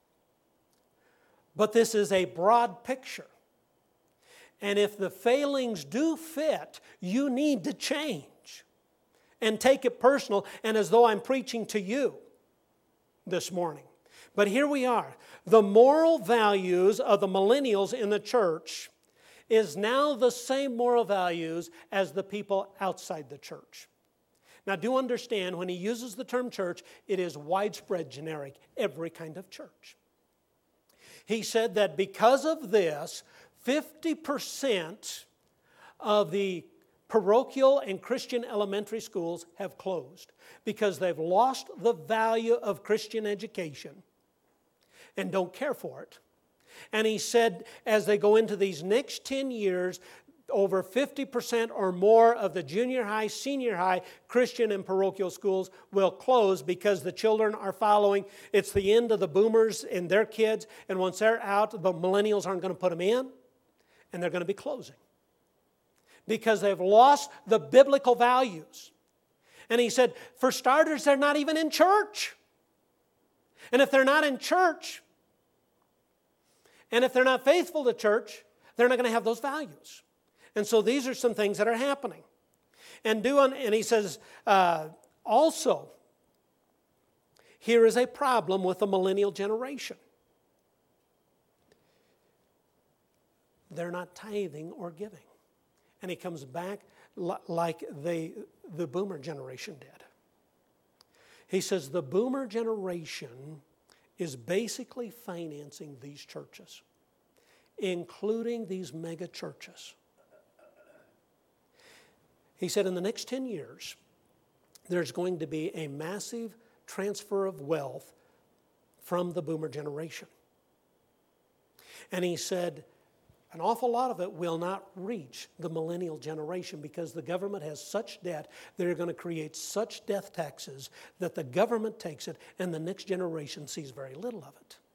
But this is a broad picture. And if the failings do fit, you need to change and take it personal and as though I'm preaching to you this morning. But here we are. The moral values of the millennials in the church is now the same moral values as the people outside the church. Now, do understand, when he uses the term church, it is widespread, generic, every kind of church. He said that because of this, fifty percent of the parochial and Christian elementary schools have closed because they've lost the value of Christian education and don't care for it. And he said as they go into these next ten years, over fifty percent or more of the junior high, senior high Christian and parochial schools will close because the children are following. It's the end of the boomers and their kids, and once they're out, the millennials aren't going to put them in, and they're going to be closing because they've lost the biblical values. And he said, for starters, they're not even in church. And if they're not in church, and if they're not faithful to church, they're not going to have those values. And so these are some things that are happening. And do and he says, uh, also, here is a problem with the millennial generation. They're not tithing or giving. And he comes back li- like they, the boomer generation did. He says the boomer generation is basically financing these churches, including these mega churches. He said in the next ten years, there's going to be a massive transfer of wealth from the boomer generation. And he said, an awful lot of it will not reach the millennial generation because the government has such debt, they're going to create such death taxes that the government takes it and the next generation sees very little of it.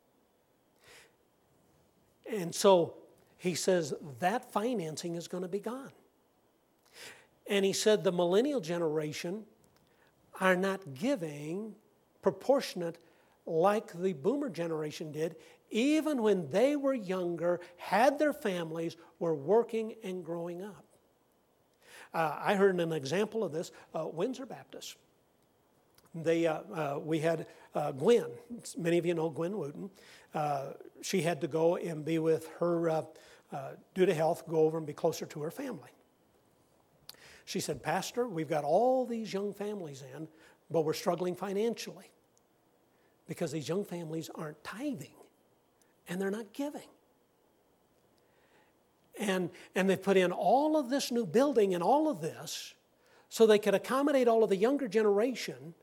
And so he says that financing is going to be gone. And he said the millennial generation are not giving proportionate like the boomer generation did, even when they were younger, had their families, were working and growing up. Uh, I heard an example of this, uh, Windsor Baptist. They, uh, uh, we had uh, Gwen, many of you know Gwen Wooten. Uh, she had to go and be with her, uh, uh, due to health, go over and be closer to her family. She said, Pastor, we've got all these young families in, but we're struggling financially because these young families aren't tithing and they're not giving. And, and they've put in all of this new building and all of this so they could accommodate all of the younger generation,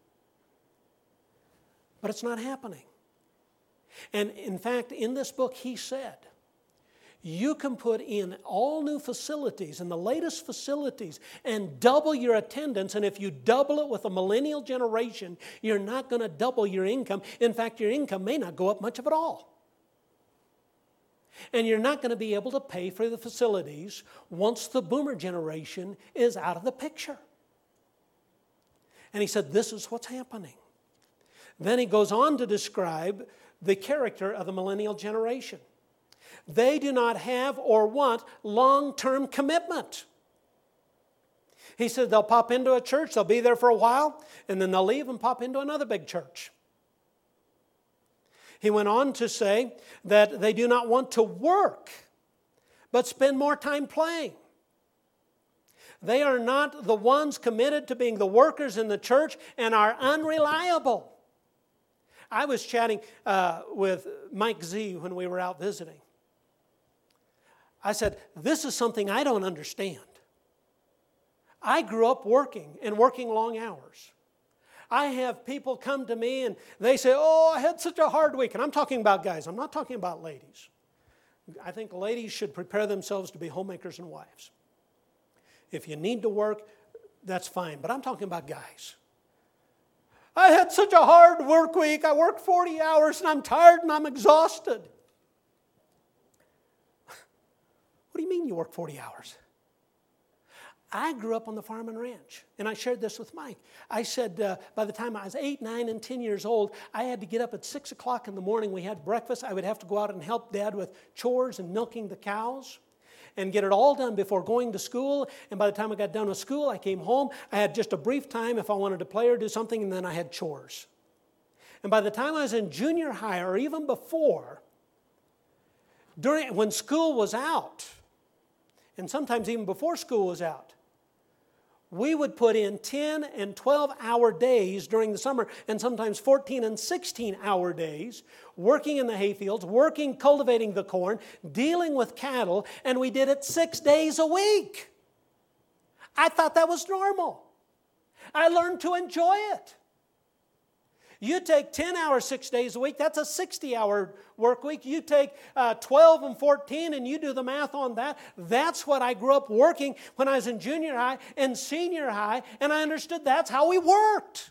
but it's not happening. And in fact, in this book, he said, you can put in all new facilities and the latest facilities and double your attendance. And if you double it with a millennial generation, you're not going to double your income. In fact, your income may not go up much of it all. And you're not going to be able to pay for the facilities once the boomer generation is out of the picture. And he said, this is what's happening. Then he goes on to describe the character of the millennial generation. They do not have or want long-term commitment. He said they'll pop into a church, they'll be there for a while, and then they'll leave and pop into another big church. He went on to say that they do not want to work, but spend more time playing. They are not the ones committed to being the workers in the church and are unreliable. I was chatting uh, with Mike Z when we were out visiting. I said, this is something I don't understand. I grew up working and working long hours. I have people come to me and they say, oh, I had such a hard week. And I'm talking about guys. I'm not talking about ladies. I think ladies should prepare themselves to be homemakers and wives. If you need to work, that's fine. But I'm talking about guys. I had such a hard work week. I worked forty hours and I'm tired and I'm exhausted. What do you mean you work forty hours? I grew up on the farm and ranch, and I shared this with Mike. I said uh, by the time I was eight, nine, and ten years old, I had to get up at six o'clock in the morning. We had breakfast. I would have to go out and help Dad with chores and milking the cows and get it all done before going to school. And by the time I got done with school, I came home. I had just a brief time if I wanted to play or do something, and then I had chores. And by the time I was in junior high or even before, during when school was out, and sometimes even before school was out, we would put in ten and twelve hour days during the summer and sometimes fourteen and sixteen hour days working in the hayfields, working, cultivating the corn, dealing with cattle, and we did it six days a week. I thought that was normal. I learned to enjoy it. You take ten hours, six days a week, that's a sixty hour work week. You take uh, twelve and fourteen and you do the math on that. That's what I grew up working when I was in junior high and senior high, and I understood that's how we worked.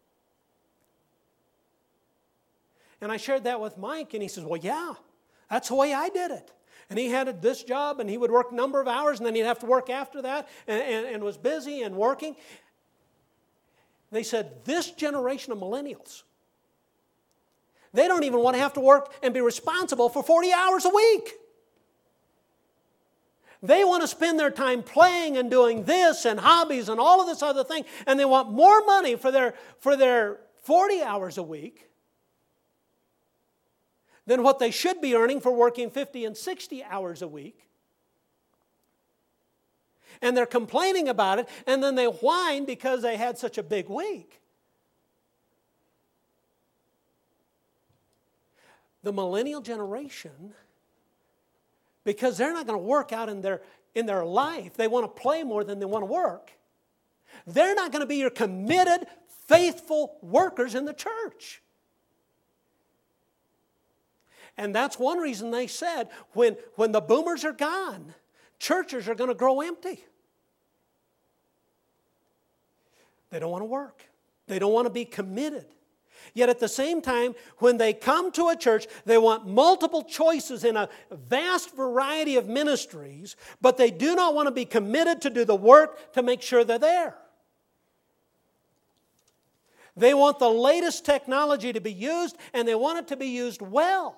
And I shared that with Mike, and he says, well, yeah, that's the way I did it. And he had this job, and he would work a number of hours, and then he'd have to work after that, and, and, and was busy and working. They said, this generation of millennials, they don't even want to have to work and be responsible for forty hours a week. They want to spend their time playing and doing this and hobbies and all of this other thing, and they want more money for their, for their forty hours a week than what they should be earning for working fifty and sixty hours a week. And they're complaining about it, and then they whine because they had such a big week. The millennial generation, because they're not going to work out in their, in their life, they want to play more than they want to work. They're not going to be your committed, faithful workers in the church. And that's one reason they said when, when the boomers are gone, churches are going to grow empty. They don't want to work. They don't want to be committed. Yet at the same time, when they come to a church, they want multiple choices in a vast variety of ministries, but they do not want to be committed to do the work to make sure they're there. They want the latest technology to be used, and they want it to be used well.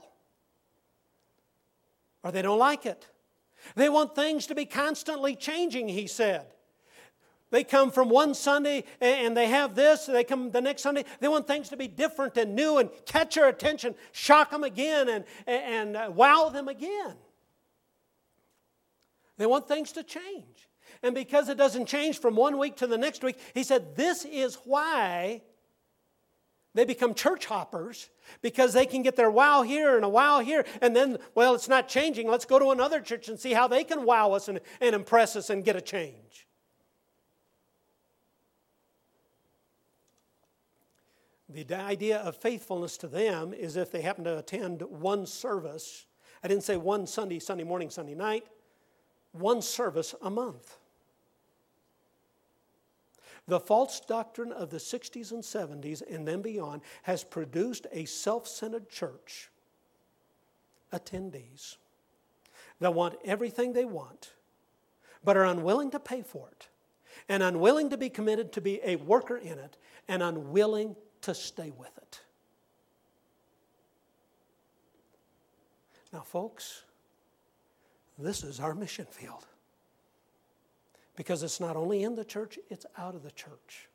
Or they don't like it. They want things to be constantly changing, he said. They come from one Sunday and they have this, they come the next Sunday, they want things to be different and new and catch your attention, shock them again and, and uh, wow them again. They want things to change. And because it doesn't change from one week to the next week, he said this is why they become church hoppers, because they can get their wow here and a wow here, and then, well, it's not changing. Let's go to another church and see how they can wow us and, and impress us and get a change. The idea of faithfulness to them is if they happen to attend one service, I didn't say one Sunday, Sunday morning, Sunday night, one service a month. The false doctrine of the sixties and seventies and then beyond has produced a self-centered church, attendees, that want everything they want, but are unwilling to pay for it, and unwilling to be committed to be a worker in it, and unwilling to stay with it. Now, folks, this is our mission field. Because it's not only in the church, it's out of the church.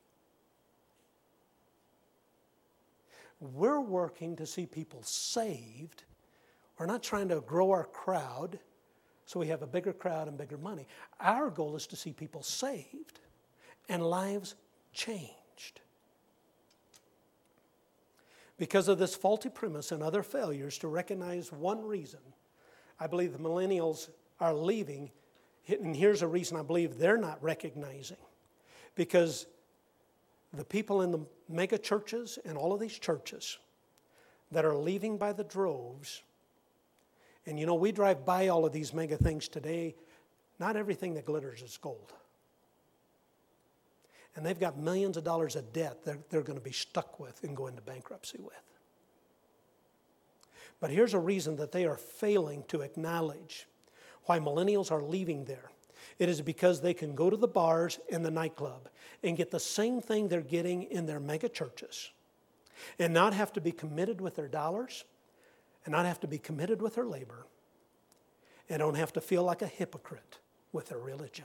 We're working to see people saved. We're not trying to grow our crowd so we have a bigger crowd and bigger money. Our goal is to see people saved and lives changed. Because of this faulty premise and other failures to recognize one reason, I believe the millennials are leaving. And here's a reason I believe they're not recognizing. Because the people in the mega churches and all of these churches that are leaving by the droves, and you know, we drive by all of these mega things today, not everything that glitters is gold. And they've got millions of dollars of debt they're, they're going to be stuck with and go into bankruptcy with. But here's a reason that they are failing to acknowledge why millennials are leaving there. It is because they can go to the bars and the nightclub and get the same thing they're getting in their mega churches and not have to be committed with their dollars and not have to be committed with their labor and don't have to feel like a hypocrite with their religion.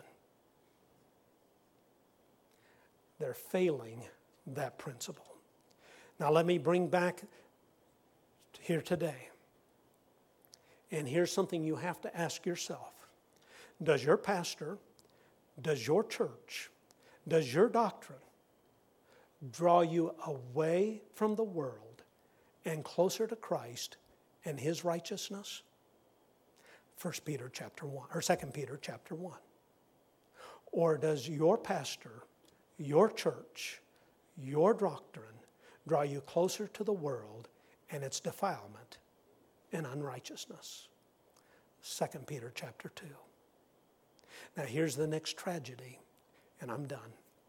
They're failing that principle. Now let me bring back here today. And here's something you have to ask yourself. Does your pastor, does your church, does your doctrine draw you away from the world and closer to Christ and His righteousness? First Peter chapter one, or Second Peter chapter one. Or does your pastor, your church, your doctrine draw you closer to the world and its defilement and unrighteousness? Second Peter chapter two. Now here's the next tragedy, and I'm done.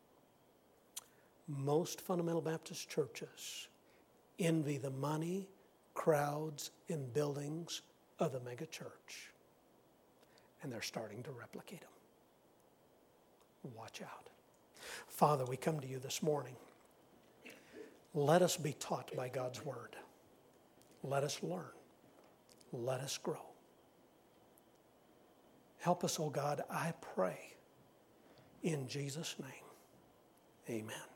Most fundamental Baptist churches envy the money, crowds, and buildings of the mega church. And they're starting to replicate them. Watch out. Father, we come to you this morning. Let us be taught by God's word. Let us learn. Let us grow. Help us, oh God, I pray. In Jesus' name, amen.